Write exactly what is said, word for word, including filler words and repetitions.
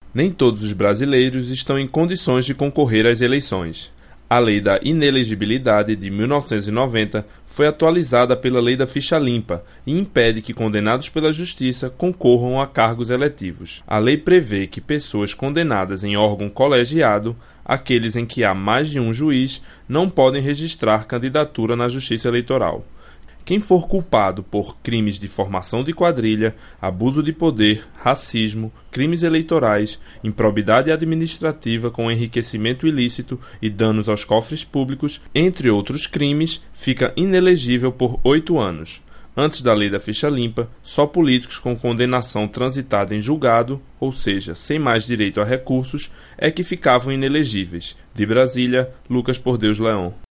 Nem todos os brasileiros estão em condições de concorrer às eleições. A Lei da Inelegibilidade de mil novecentos e noventa foi atualizada pela Lei da Ficha Limpa e impede que condenados pela Justiça concorram a cargos eletivos. A lei prevê que pessoas condenadas em órgão colegiado, aqueles em que há mais de um juiz, não podem registrar candidatura na Justiça Eleitoral. Quem for culpado por crimes de formação de quadrilha, abuso de poder, racismo, crimes eleitorais, improbidade administrativa com enriquecimento ilícito e danos aos cofres públicos, entre outros crimes, fica inelegível por oito anos. Antes da Lei da Ficha Limpa, só políticos com condenação transitada em julgado, ou seja, sem mais direito a recursos, é que ficavam inelegíveis. De Brasília, Lucas Por Deus Leão.